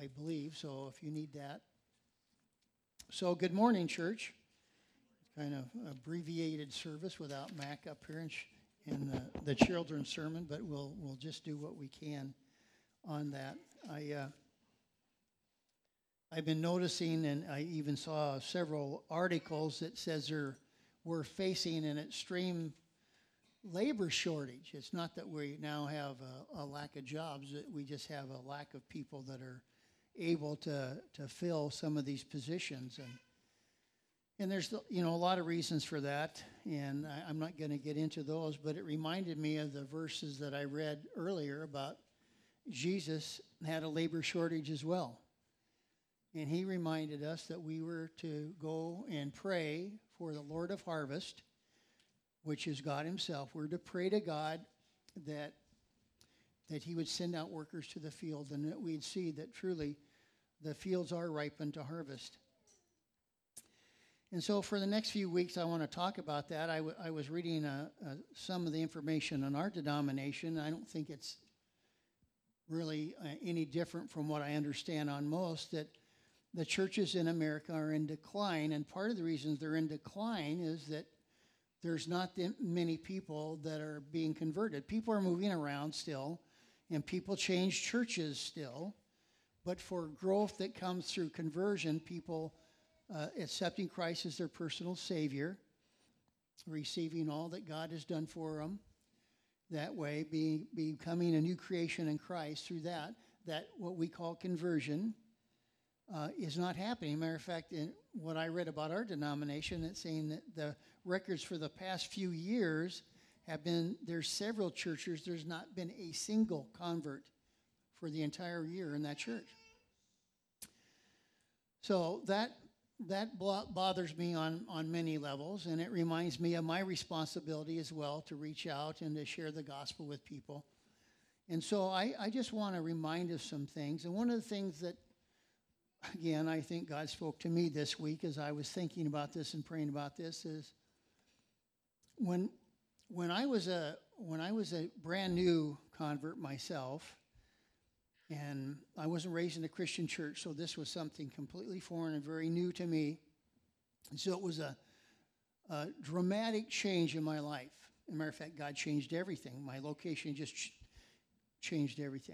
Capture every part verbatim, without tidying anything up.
I believe, so if you need that. So good morning, church. Kind of abbreviated service without Mac up here in, sh- in the, the children's sermon, but we'll we'll just do what we can on that. I uh, I've been noticing, and I even saw several articles that says there we're facing an extreme labor shortage. It's not that we now have a, a lack of jobs; that we just have a lack of people that are able to to fill some of these positions. And and there's you know a lot of reasons for that, and I, I'm not going to get into those. But it reminded me of the verses that I read earlier about Jesus had a labor shortage as well. And he reminded us that we were to go and pray for the Lord of harvest, which is God himself. We're to pray to God that that he would send out workers to the field, and that we'd see that truly the fields are ripened to harvest. And so for the next few weeks, I want to talk about that. I, w- I was reading uh, uh, some of the information on our denomination. I don't think it's really uh, any different from what I understand on most, that the churches in America are in decline, and part of the reasons they're in decline is that there's not that many people that are being converted. People are moving around still, and people change churches still, but for growth that comes through conversion, people uh, accepting Christ as their personal Savior, receiving all that God has done for them, that way, being becoming a new creation in Christ through that, that what we call conversion, Uh, is not happening. Matter of fact, in what I read about our denomination, it's saying that the records for the past few years have been, there's several churches, there's not been a single convert for the entire year in that church. So that that bothers me on, on many levels, and it reminds me of my responsibility as well to reach out and to share the gospel with people. And so I, I just want to remind us some things. And one of the things that Again, I think God spoke to me this week as I was thinking about this and praying about this is when when I was a when I was a brand new convert myself, and I wasn't raised in a Christian church, so this was something completely foreign and very new to me. And so it was a, a dramatic change in my life. As a matter of fact, God changed everything. My location just ch- changed everything.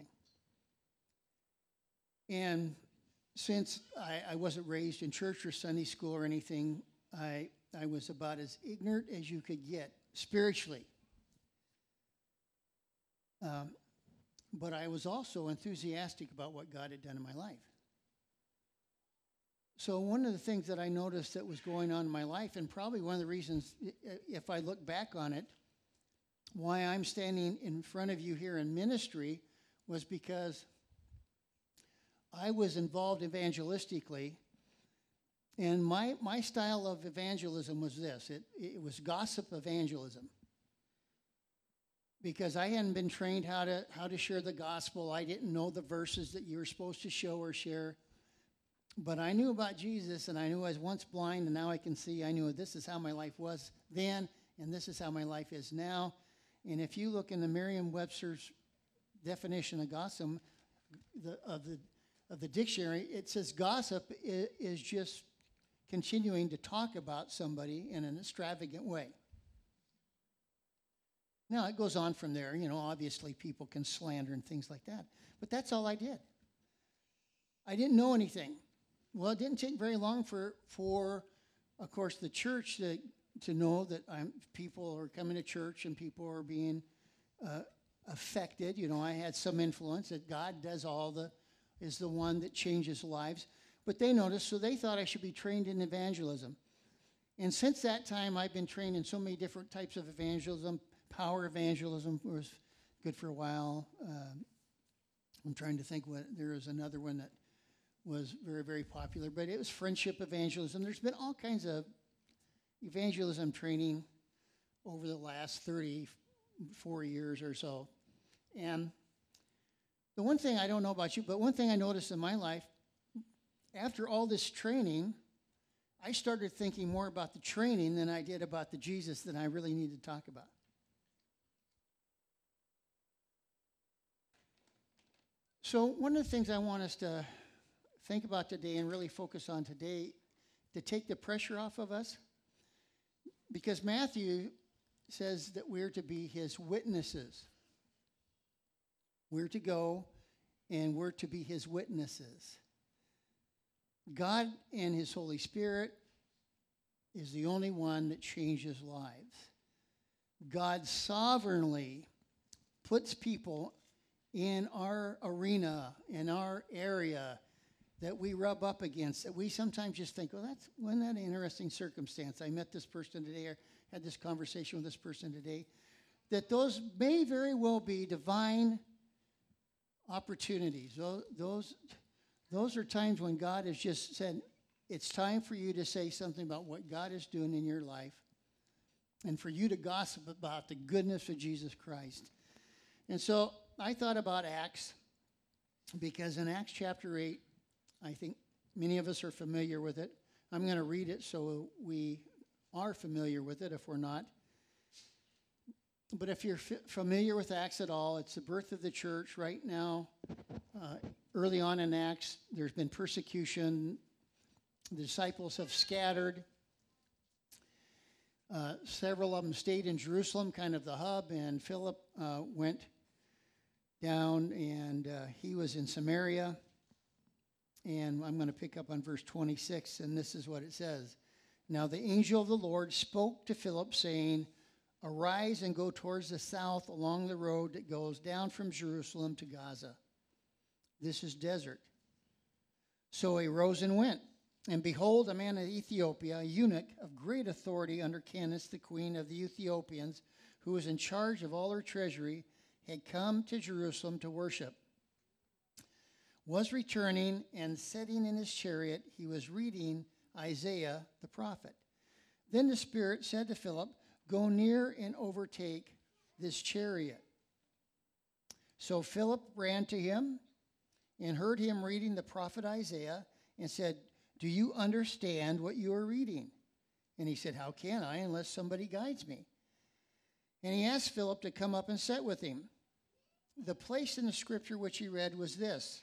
And Since I, I wasn't raised in church or Sunday school or anything, I I was about as ignorant as you could get spiritually. Um, but I was also enthusiastic about what God had done in my life. So one of the things that I noticed that was going on in my life, and probably one of the reasons, if I look back on it, why I'm standing in front of you here in ministry was because I was involved evangelistically, and my, my style of evangelism was this. It, it was gossip evangelism. Because I hadn't been trained how to how to share the gospel. I didn't know the verses that you were supposed to show or share. But I knew about Jesus, and I knew I was once blind, and now I can see. I knew this is how my life was then, and this is how my life is now. And if you look in the Merriam-Webster's definition of gossip, the, of the of the dictionary, it says gossip is, is just continuing to talk about somebody in an extravagant way. Now, it goes on from there. You know, obviously people can slander and things like that. But that's all I did. I didn't know anything. Well, it didn't take very long for, for of course, the church to, to know that I'm, people are coming to church and people are being uh, affected. You know, I had some influence that God does all the is the one that changes lives. But they noticed, so they thought I should be trained in evangelism. And since that time, I've been trained in so many different types of evangelism. Power evangelism was good for a while. Um, I'm trying to think what, there was another one that was very, very popular, but it was friendship evangelism. There's been all kinds of evangelism training over the last thirty-four years or so. And the one thing I don't know about you, but one thing I noticed in my life, after all this training, I started thinking more about the training than I did about the Jesus that I really need to talk about. So one of the things I want us to think about today and really focus on today to take the pressure off of us. Because Matthew says that we're to be his witnesses. We're to go and we're to be his witnesses. God and his Holy Spirit is the only one that changes lives. God sovereignly puts people in our arena, in our area that we rub up against, that we sometimes just think, well, that's wasn't that an interesting circumstance? I met this person today or had this conversation with this person today. That those may very well be divine opportunities. Those, those, those are times when God has just said, it's time for you to say something about what God is doing in your life and for you to gossip about the goodness of Jesus Christ. And so I thought about Acts, because in Acts chapter eight, I think many of us are familiar with it. I'm going to read it so we are familiar with it if we're not. But if you're f- familiar with Acts at all, it's the birth of the church right now. Uh, early on in Acts, there's been persecution. The disciples have scattered. Uh, several of them stayed in Jerusalem, kind of the hub, and Philip uh, went down, and uh, he was in Samaria. And I'm going to pick up on verse twenty-six, and this is what it says. Now the angel of the Lord spoke to Philip, saying, arise and go towards the south along the road that goes down from Jerusalem to Gaza. This is desert. So he rose and went. And behold, a man of Ethiopia, a eunuch of great authority under Candace, the queen of the Ethiopians, who was in charge of all her treasury, had come to Jerusalem to worship. Was returning, and sitting in his chariot, he was reading Isaiah the prophet. Then the Spirit said to Philip, go near and overtake this chariot. So Philip ran to him and heard him reading the prophet Isaiah and said, do you understand what you are reading? And he said, how can I unless somebody guides me? And he asked Philip to come up and sit with him. The place in the scripture which he read was this.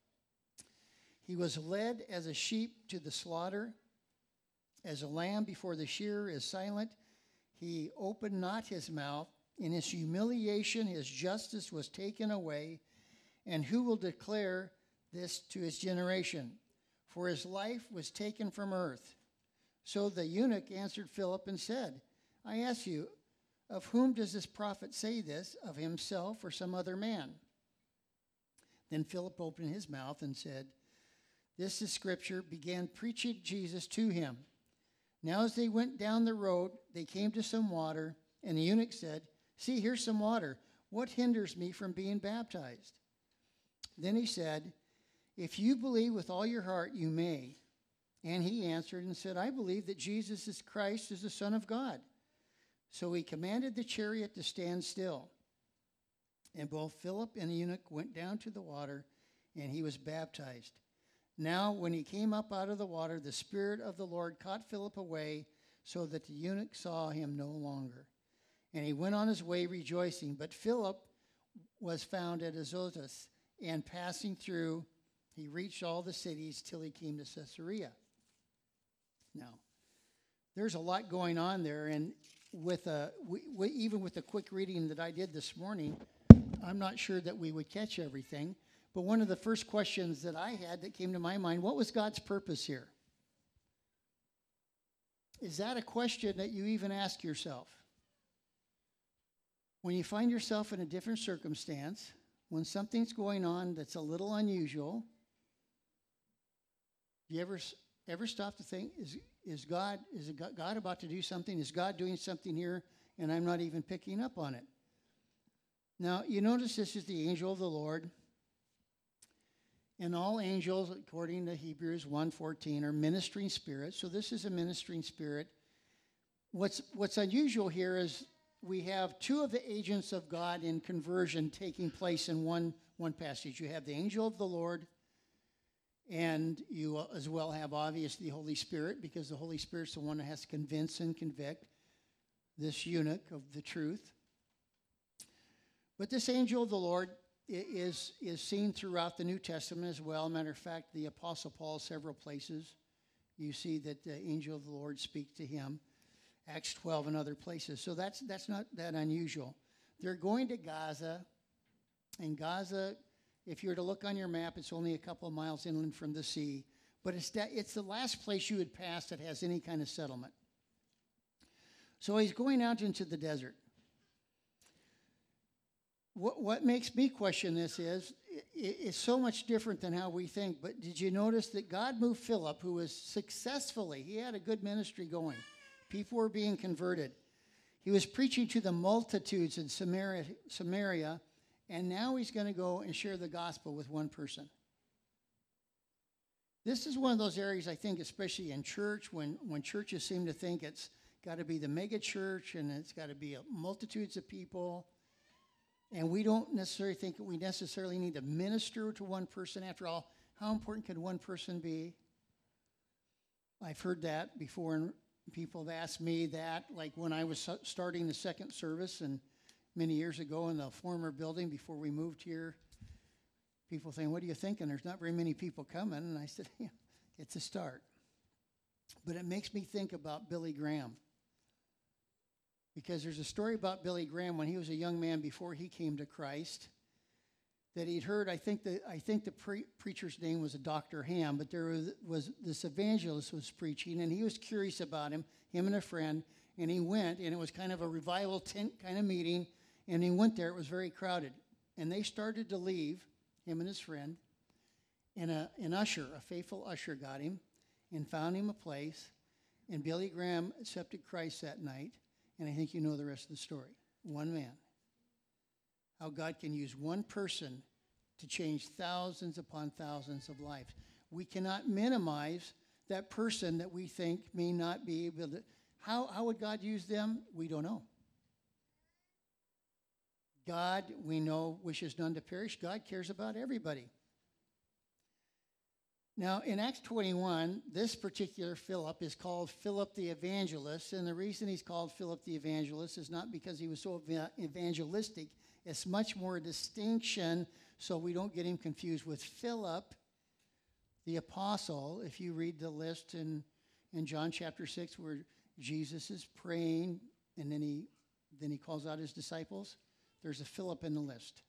He was led as a sheep to the slaughter, as a lamb before the shearer is silent. He opened not his mouth. In his humiliation, his justice was taken away. And who will declare this to his generation? For his life was taken from earth. So the eunuch answered Philip and said, I ask you, of whom does this prophet say this, of himself or some other man? Then Philip opened his mouth and said, this is scripture, began preaching Jesus to him. Now as they went down the road, they came to some water, and the eunuch said, see, here's some water. What hinders me from being baptized? Then he said, if you believe with all your heart, you may. And he answered and said, I believe that Jesus is Christ, is the Son of God. So he commanded the chariot to stand still. And both Philip and the eunuch went down to the water, and he was baptized. Now, when he came up out of the water, the Spirit of the Lord caught Philip away, so that the eunuch saw him no longer. And he went on his way rejoicing. But Philip was found at Azotus, and passing through, he reached all the cities till he came to Caesarea. Now, there's a lot going on there, and with a, we, we, even with the quick reading that I did this morning, I'm not sure that we would catch everything. But one of the first questions that I had that came to my mind, what was God's purpose here? Is that a question that you even ask yourself? When you find yourself in a different circumstance, when something's going on that's a little unusual, do you ever ever stop to think, is is God is God about to do something? Is God doing something here and I'm not even picking up on it? Now, you notice this is the angel of the Lord. And all angels, according to Hebrews one fourteen, are ministering spirits. So this is a ministering spirit. What's what's unusual here is we have two of the agents of God in conversion taking place in one, one passage. You have the angel of the Lord, and you as well have, obviously, the Holy Spirit, because the Holy Spirit's the one that has to convince and convict this eunuch of the truth. But this angel of the Lord i- is, is seen throughout the New Testament as well. Matter of fact, the Apostle Paul, several places, you see that the angel of the Lord speaks to him. Acts twelve and other places. So that's, that's not that unusual. They're going to Gaza, and Gaza, if you were to look on your map, it's only a couple of miles inland from the sea. But it's, that, it's the last place you would pass that has any kind of settlement. So he's going out into the desert. What, what makes me question this is, it, it's so much different than how we think. But did you notice that God moved Philip, who was successfully, he had a good ministry going. People were being converted. He was preaching to the multitudes in Samaria, Samaria, and now he's going to go and share the gospel with one person. This is one of those areas, I think, especially in church, when, when churches seem to think it's got to be the mega church and it's got to be a multitudes of people. And we don't necessarily think that we necessarily need to minister to one person. After all, how important can one person be? I've heard that before, and people have asked me that, like when I was starting the second service and many years ago in the former building before we moved here. People saying, what are you thinking? There's not very many people coming. And I said, yeah, it's a start. But it makes me think about Billy Graham. Because there's a story about Billy Graham when he was a young man before he came to Christ that he'd heard, I think the, I think the pre- preacher's name was Doctor Ham, but there was, was this evangelist was preaching, and he was curious about him, him and a friend, and he went, and it was kind of a revival tent kind of meeting, and he went there. It was very crowded. And they started to leave, him and his friend, and a, an usher, a faithful usher got him and found him a place, and Billy Graham accepted Christ that night, and I think you know the rest of the story. One man. How God can use one person to change thousands upon thousands of lives. We cannot minimize that person that we think may not be able to. How, how would God use them? We don't know. God, we know, wishes none to perish. God cares about everybody. Now, in Acts twenty-one, this particular Philip is called Philip the Evangelist, and the reason he's called Philip the Evangelist is not because he was so evangelistic. It's much more a distinction, so we don't get him confused with Philip, the apostle. If you read the list in, in John chapter six, where Jesus is praying, and then he then he calls out his disciples, there's a Philip in the list.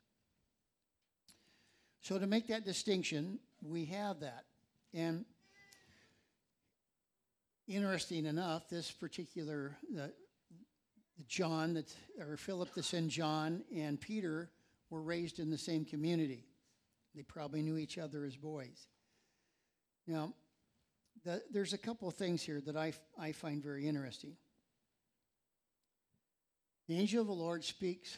So to make that distinction, we have that. And interesting enough, this particular uh, John, that, or Philip that's in John, and Peter were raised in the same community. They probably knew each other as boys. Now, the, there's a couple of things here that I, I find very interesting. The angel of the Lord speaks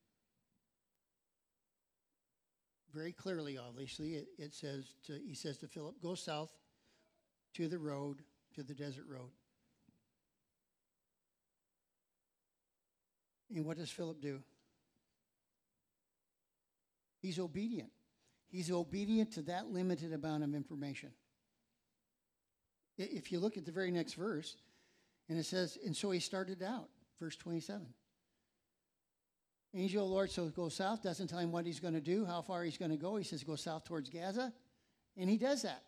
very clearly, obviously. It, it says to, he says to Philip, go south to the road, to the desert road. And what does Philip do? He's obedient. He's obedient to that limited amount of information. If you look at the very next verse, and it says, and so he started out, verse twenty-seven. Angel of the Lord, so go south, doesn't tell him what he's going to do, how far he's going to go. He says, go south towards Gaza, and he does that.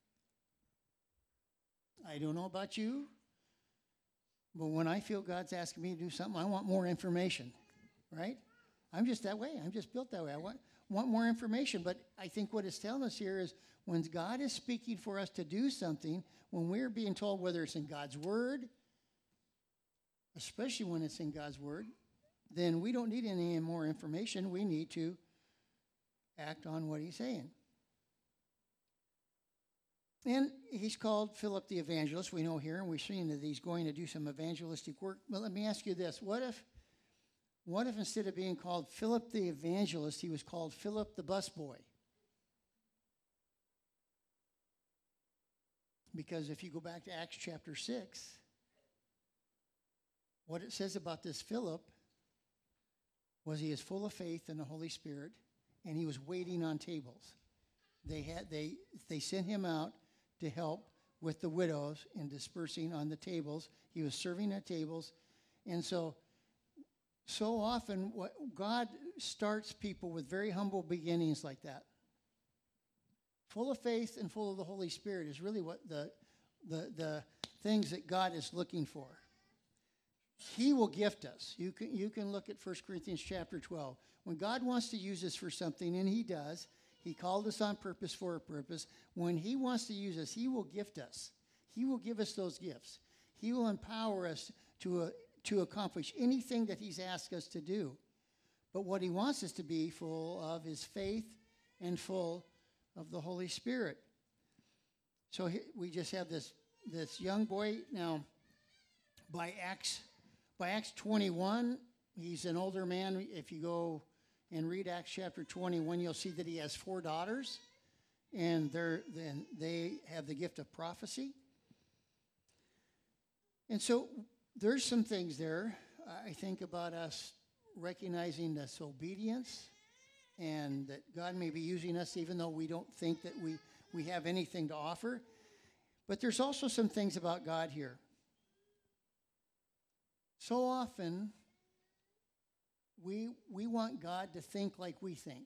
I don't know about you, but when I feel God's asking me to do something, I want more information, right? I'm just that way. I'm just built that way. I want, want more information, but I think what it's telling us here is when God is speaking for us to do something, when we're being told whether it's in God's Word, especially when it's in God's Word, then we don't need any more information. We need to act on what he's saying. And he's called Philip the Evangelist, we know here, and we're seeing that he's going to do some evangelistic work. But let me ask you this. What if, what if instead of being called Philip the Evangelist, he was called Philip the Busboy? Because if you go back to Acts chapter six, what it says about this Philip was he is full of faith in the Holy Spirit, and he was waiting on tables. They had they they sent him out to help with the widows and dispersing on the tables. He was serving at tables, and so So often, what God starts people with very humble beginnings like that. Full of faith and full of the Holy Spirit is really what the, the, the things that God is looking for. He will gift us. You can, you can look at First Corinthians chapter twelve. When God wants to use us for something, and he does, he called us on purpose for a purpose. When he wants to use us, he will gift us. He will give us those gifts. He will empower us to, uh, to accomplish anything that he's asked us to do. But what he wants us to be full of is faith and full of the Holy Spirit. So he, we just have this, this young boy. Now, by Acts, by Acts twenty-one, he's an older man. If you go and read Acts chapter twenty-one, you'll see that he has four daughters, and they're, then they have the gift of prophecy. And so there's some things there, I think, about us recognizing this obedience and that God may be using us even though we don't think that we, we have anything to offer. But there's also some things about God here. So often, we, we want God to think like we think.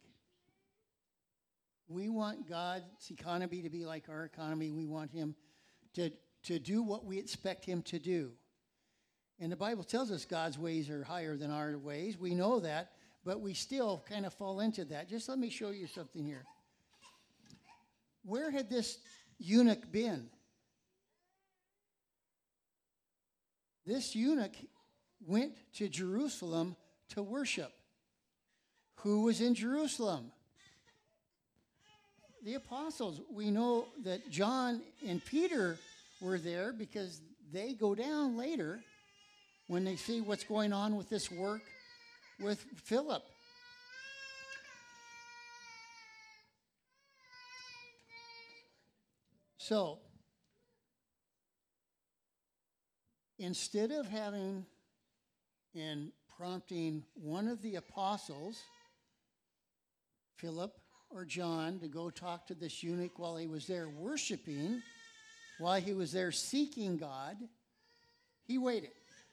We want God's economy to be like our economy. We want him to, to do what we expect him to do. And the Bible tells us God's ways are higher than our ways. We know that, but we still kind of fall into that. Just let me show you something here. Where had this eunuch been? This eunuch went to Jerusalem to worship. Who was in Jerusalem? The apostles. We know that John and Peter were there because they go down later when they see what's going on with this work with Philip. So, instead of having and prompting one of the apostles, Philip or John, to go talk to this eunuch while he was there worshiping, while he was there seeking God, he waited.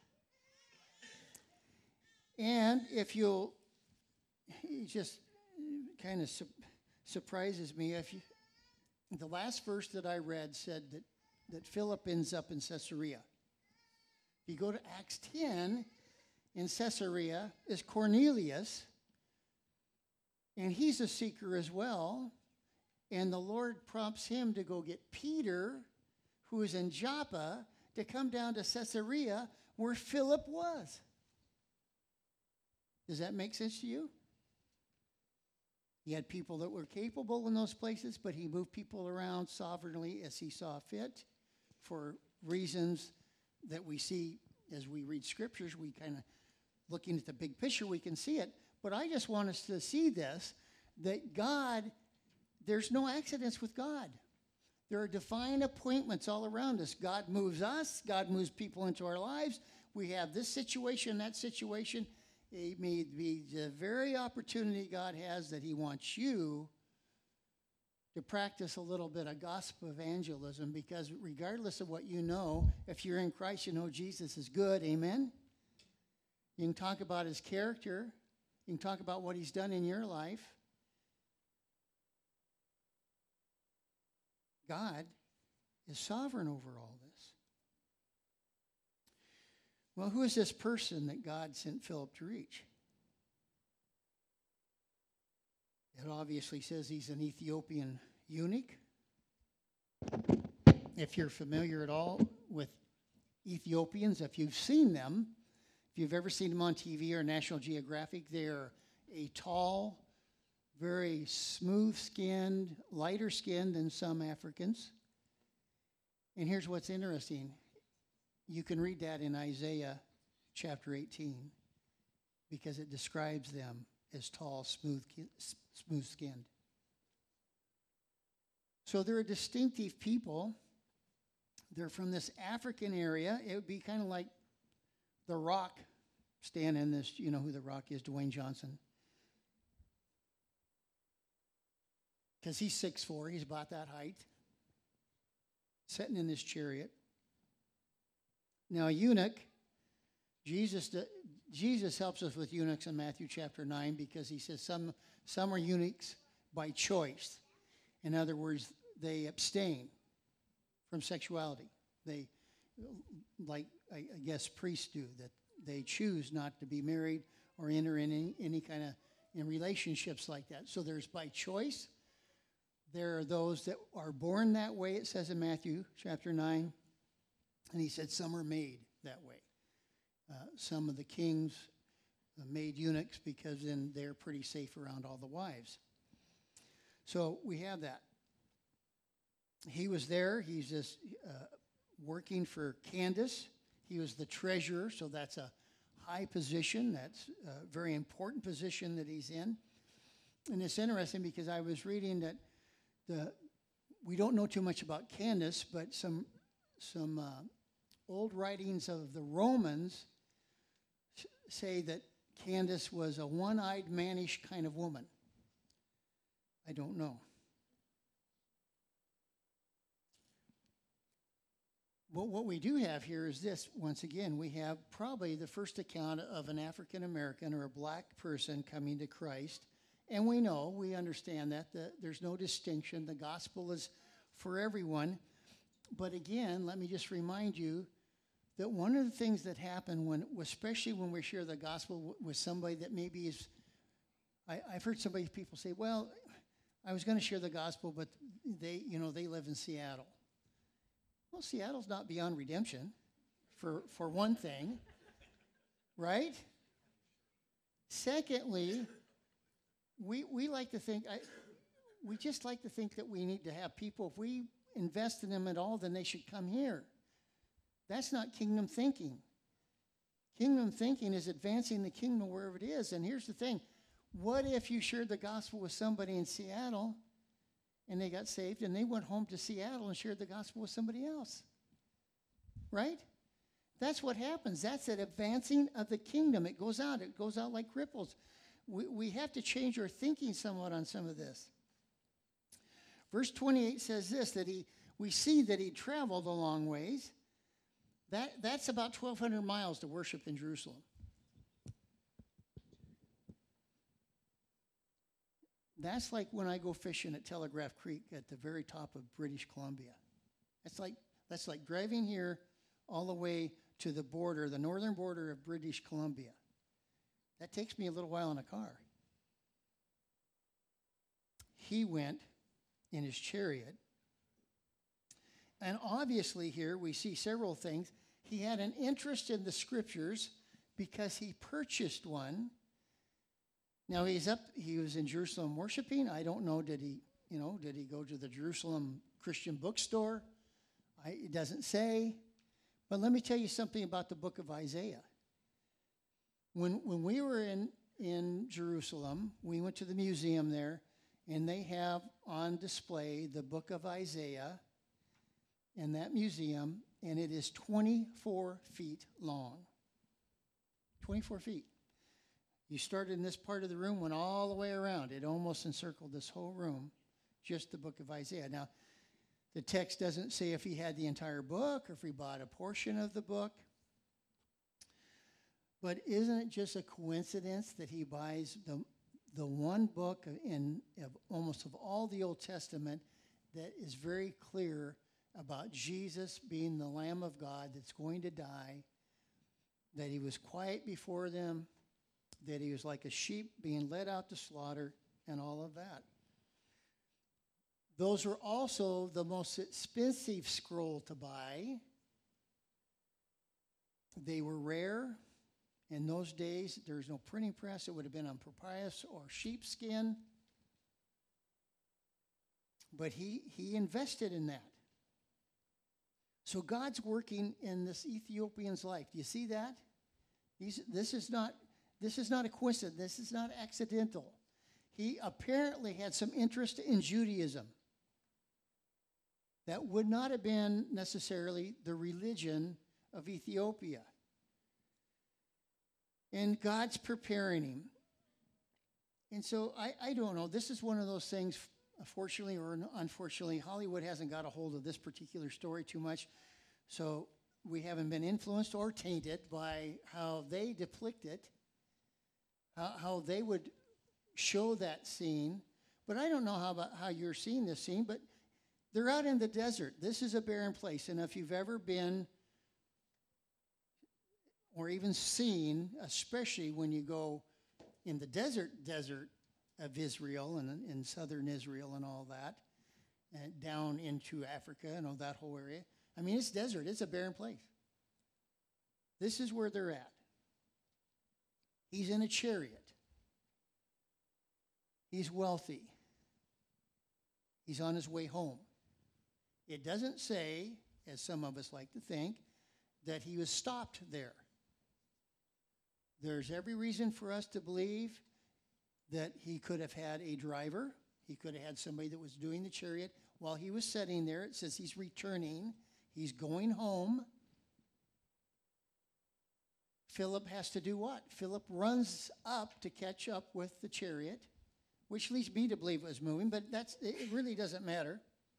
And if you'll, he just kind of su- surprises me. If you, the last verse that I read said that, that Philip ends up in Caesarea. If you go to Acts ten, in Caesarea is Cornelius, and he's a seeker as well. And the Lord prompts him to go get Peter, who is in Joppa, to come down to Caesarea where Philip was. Does that make sense to you? He had people that were capable in those places, but he moved people around sovereignly as he saw fit for reasons that we see as we read scriptures. We kind of, looking at the big picture, we can see it. But I just want us to see this, that God, there's no accidents with God. There are divine appointments all around us. God moves us. God moves people into our lives. We have this situation, that situation. It may be the very opportunity God has that he wants you to practice a little bit of gospel evangelism, because regardless of what you know, if you're in Christ, you know Jesus is good. Amen? You can talk about his character. You can talk about what he's done in your life. God is sovereign over all this. Well, who is this person that God sent Philip to reach? It obviously says he's an Ethiopian eunuch. If you're familiar at all with Ethiopians, if you've seen them, if you've ever seen them on T V or National Geographic, they're a tall, very smooth-skinned, lighter skinned than some Africans. And here's what's interesting. You can read that in Isaiah chapter eighteen, because it describes them as tall, smooth, smooth-skinned. So they're a distinctive people. They're from this African area. It would be kind of like The Rock standing in this, you know who The Rock is, Dwayne Johnson. Because he's six foot four, he's about that height, sitting in this chariot. Now, a eunuch Jesus, d- Jesus helps us with eunuchs in Matthew chapter nine because he says some, some are eunuchs by choice. In other words, they abstain from sexuality. They, like I, I guess priests do, that they choose not to be married or enter in any, any kind of in relationships like that. So there's by choice. There are those that are born that way, it says in Matthew chapter nine. And he said some are made that way. Uh, some of the kings uh, made eunuchs because then they're pretty safe around all the wives. So we have that. He was there. He's just uh, working for Candace. He was the treasurer, so that's a high position. That's a very important position that he's in. And it's interesting because I was reading that the we don't know too much about Candace, but some some uh, old writings of the Romans s- say that Candace was a one-eyed, mannish kind of woman. I don't know. But what we do have here is this. Once again, we have probably the first account of an African American or a black person coming to Christ. And we know, we understand that, that there's no distinction. The gospel is for everyone. But again, let me just remind you that one of the things that happen when, especially when we share the gospel w- with somebody that maybe is, I, I've heard somebody, people say, well, I was going to share the gospel, but they, you know, they live in Seattle. Well, Seattle's not beyond redemption, for, for one thing, right? Secondly, we we like to think, I, we just like to think that we need to have people, if we invest in them at all, then they should come here. That's not kingdom thinking. Kingdom thinking is advancing the kingdom wherever it is. And here's the thing. What if you shared the gospel with somebody in Seattle and they got saved and they went home to Seattle and shared the gospel with somebody else? Right? That's what happens. That's an advancing of the kingdom. It goes out. It goes out like ripples. We, we have to change our thinking somewhat on some of this. Verse twenty-eight says this, that he, we see that he traveled a long ways. That, that's about twelve hundred miles to worship in Jerusalem. That's like when I go fishing at Telegraph Creek at the very top of British Columbia. That's like, that's like driving here all the way to the border, the northern border of British Columbia. That takes me a little while in a car. He went in his chariot. And obviously here we see several things. He had an interest in the scriptures because he purchased one. Now he's up, he was in Jerusalem worshiping. I don't know, did he, you know, did he go to the Jerusalem Christian bookstore? I, it doesn't say. But let me tell you something about the book of Isaiah. When when we were in, in Jerusalem, we went to the museum there, and they have on display the book of Isaiah in that museum, and it is twenty-four feet long. twenty-four feet. You started in this part of the room, went all the way around. It almost encircled this whole room, just the book of Isaiah. Now, the text doesn't say if he had the entire book or if he bought a portion of the book. But isn't it just a coincidence that he buys the, the one book in of almost of all the Old Testament that is very clear about Jesus being the Lamb of God that's going to die, that he was quiet before them, that he was like a sheep being led out to slaughter, and all of that. Those were also the most expensive scroll to buy. They were rare. In those days, there was no printing press. It would have been on papyrus or sheepskin. But he, he invested in that. So God's working in this Ethiopian's life. Do you see that? He's, this is not this is not a coincidence. This is not accidental. He apparently had some interest in Judaism. That would not have been necessarily the religion of Ethiopia. And God's preparing him. And so I, I don't know. This is one of those things, fortunately or unfortunately, Hollywood hasn't got a hold of this particular story too much. So we haven't been influenced or tainted by how they depict it, how, how they would show that scene. But I don't know how about how you're seeing this scene, but they're out in the desert. This is a barren place, and if you've ever been or even seen, especially when you go in the desert, desert of Israel and in southern Israel and all that, and down into Africa and all that whole area. I mean, it's desert. It's a barren place. This is where they're at. He's in a chariot. He's wealthy. He's on his way home. It doesn't say, as some of us like to think, that he was stopped there. There's every reason for us to believe that he could have had a driver. He could have had somebody that was doing the chariot while he was sitting there. It says he's returning. He's going home. Philip has to do what? Philip runs up to catch up with the chariot, which leads me to believe it was moving, but that's it really doesn't matter.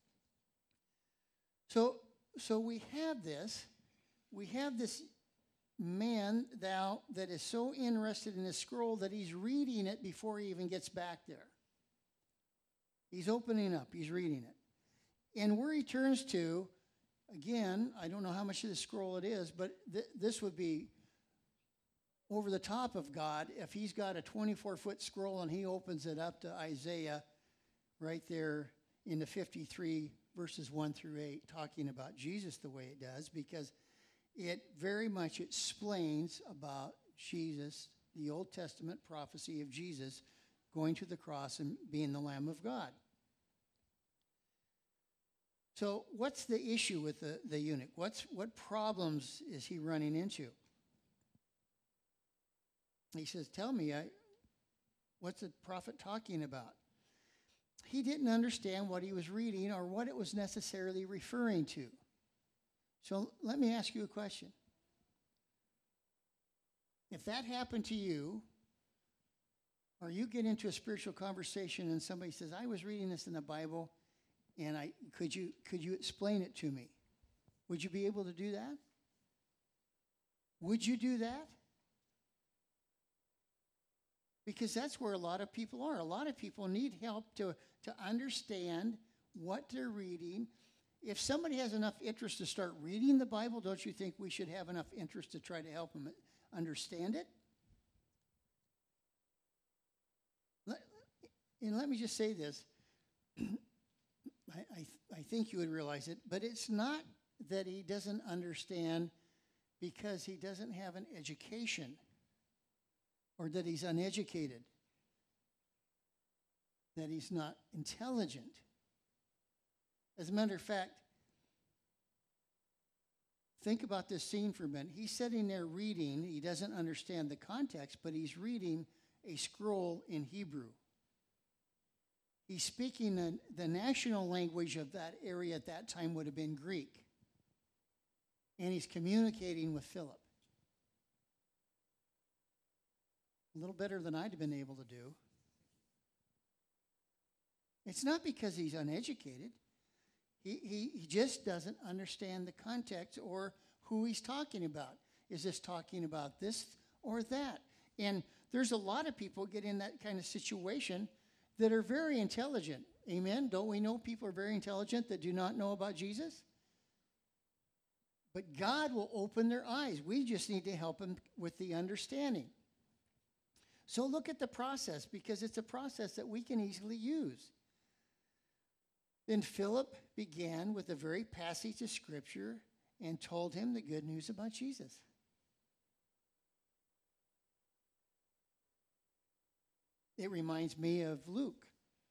So, so we have this. We have this man thou that is so interested in the scroll that he's reading it before he even gets back there. He's opening up. He's reading it. And where he turns to, again, I don't know how much of the scroll it is, but th- this would be over the top of God if he's got a twenty-four foot scroll and he opens it up to Isaiah right there in the fifty-three verses one through eight, talking about Jesus the way it does, because it very much explains about Jesus, the Old Testament prophecy of Jesus going to the cross and being the Lamb of God. So what's the issue with the, the eunuch? What's, what problems is he running into? He says, tell me, I, what's the prophet talking about? He didn't understand what he was reading or what it was necessarily referring to. So let me ask you a question. If that happened to you, or you get into a spiritual conversation and somebody says, I was reading this in the Bible, and I could you could you explain it to me? Would you be able to do that? Would you do that? Because that's where a lot of people are. A lot of people need help to, to understand what they're reading. If somebody has enough interest to start reading the Bible, don't you think we should have enough interest to try to help them understand it? Let, and let me just say this. I, I, I think you would realize it, but it's not that he doesn't understand because he doesn't have an education or that he's uneducated, that he's not intelligent. As a matter of fact, think about this scene for a minute. He's sitting there reading. He doesn't understand the context, but he's reading a scroll in Hebrew. He's speaking the, the national language of that area at that time would have been Greek. And he's communicating with Philip. A little better than I'd have been able to do. It's not because he's uneducated. He, he, he just doesn't understand the context or who he's talking about. Is this talking about this or that? And there's a lot of people get in that kind of situation that are very intelligent. Amen? Don't we know people are very intelligent that do not know about Jesus? But God will open their eyes. We just need to help them with the understanding. So look at the process, because it's a process that we can easily use. Then Philip began with a very passage of Scripture and told him the good news about Jesus. It reminds me of Luke,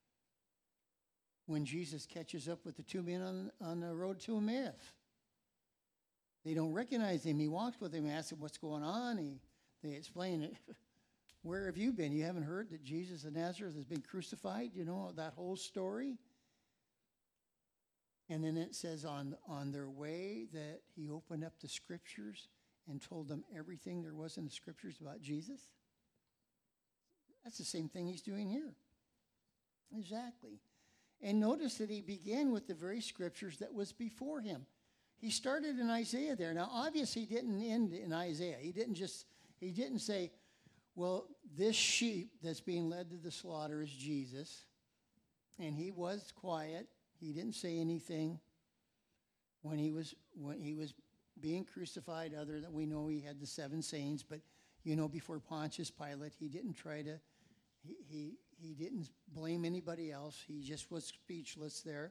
when Jesus catches up with the two men on, on the road to Emmaus. They don't recognize him. He walks with them, asks him what's going on. He, they explain it. Where have you been? You haven't heard that Jesus of Nazareth has been crucified? You know, that whole story? And then it says on, on their way that he opened up the Scriptures and told them everything there was in the Scriptures about Jesus. That's the same thing he's doing here. Exactly. And notice that he began with the very Scriptures that was before him. he started in Isaiah there. Now, obviously, he didn't end in Isaiah. He didn't just, he didn't say, well, this sheep that's being led to the slaughter is Jesus. And he was quiet. He didn't say anything when he was when he was being crucified, other than we know he had the seven sayings, but you know, before Pontius Pilate, he didn't try to, he, he, he didn't blame anybody else. He just was speechless there.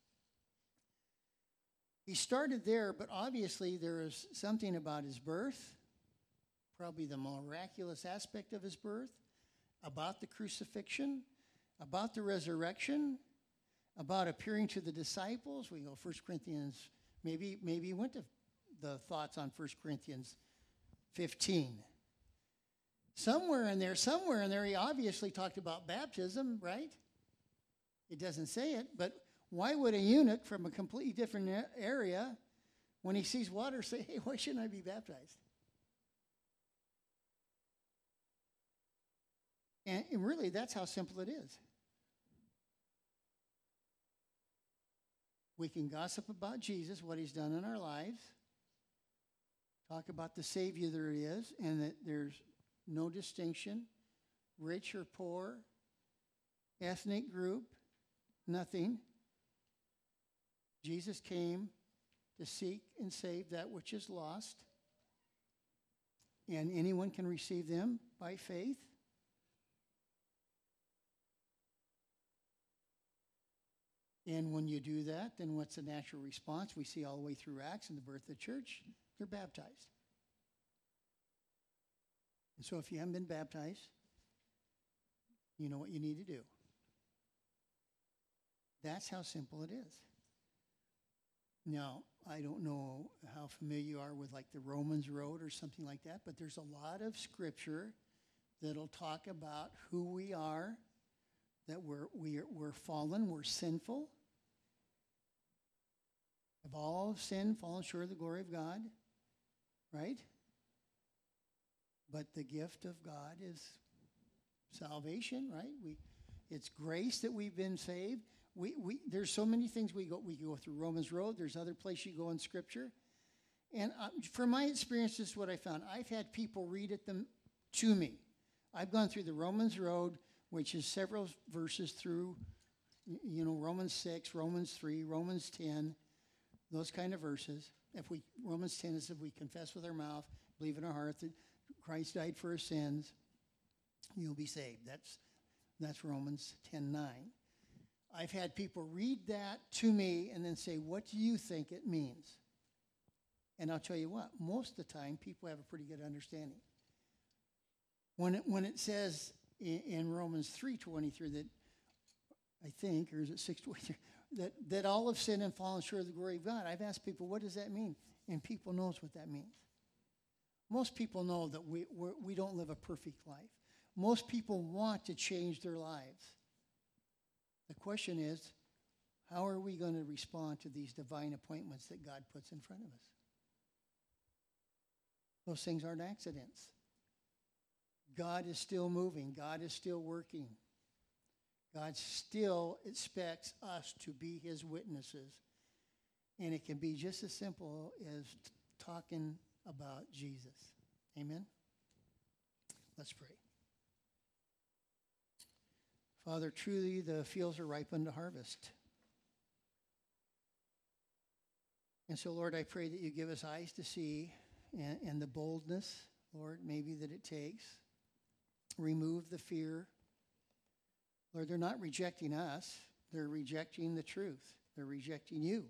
He started there, but obviously there is something about his birth, probably the miraculous aspect of his birth, about the crucifixion, about the resurrection, about appearing to the disciples. We go First Corinthians, maybe, maybe he went to the thoughts on First Corinthians fifteen. Somewhere in there, somewhere in there, he obviously talked about baptism, right? It doesn't say it, but why would a eunuch from a completely different area, when he sees water, say, hey, why shouldn't I be baptized? And really, that's how simple it is. We can gossip about Jesus, what he's done in our lives, talk about the Savior there is, and that there's no distinction, rich or poor, ethnic group, nothing. Jesus came to seek and save that which is lost, and anyone can receive them by faith. And when you do that, then what's the natural response? We see all the way through Acts and the birth of the church, they're baptized. And so if you haven't been baptized, you know what you need to do. That's how simple it is. Now, I don't know how familiar you are with like the Romans Road or something like that, but there's a lot of scripture that'll talk about who we are, that we're, we're, we're fallen, we're sinful. Have all sinned, fallen short of the glory of God, right? But the gift of God is salvation, right? We, it's grace that we've been saved. We, we, there's so many things we go. We go through Romans Road. There's other places you go in Scripture. And uh, from my experience, this is what I found. I've had people read it them to me. I've gone through the Romans Road, which is several verses through, you know, Romans six, Romans three, Romans ten, those kind of verses. If we Romans ten is if we confess with our mouth, believe in our heart that Christ died for our sins, you'll be saved. That's that's Romans ten nine. I've had people read that to me and then say, what do you think it means? And I'll tell you what, most of the time, people have a pretty good understanding. When it, when it says in, in Romans three twenty-three that, I think, or is it six twenty-three, that, that all have sinned and fallen short of the glory of God, I've asked people, what does that mean? And people knows what that means. Most people know that we we're, we don't live a perfect life. Most people want to change their lives. The question is, how are we going to respond to these divine appointments that God puts in front of us? Those things aren't accidents. God is still moving. God is still working. God still expects us to be his witnesses. And it can be just as simple as t- talking about Jesus. Amen? Let's pray. Father, truly the fields are ripe unto harvest. And so, Lord, I pray that you give us eyes to see and, and the boldness, Lord, maybe that it takes. Remove the fear. Lord, they're not rejecting us. They're rejecting the truth. They're rejecting you.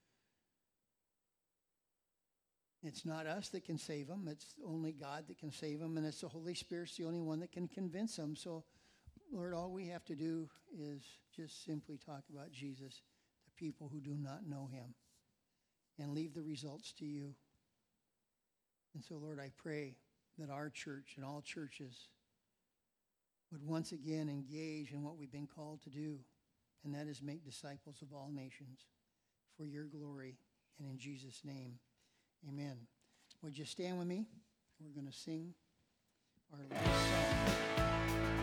It's not us that can save them. It's only God that can save them, and it's the Holy Spirit's the only one that can convince them. So, Lord, all we have to do is just simply talk about Jesus to people who do not know him and leave the results to you. And so, Lord, I pray that our church and all churches would once again engage in what we've been called to do, and that is make disciples of all nations for your glory, and in Jesus' name, amen. Would you stand with me? We're going to sing our last song.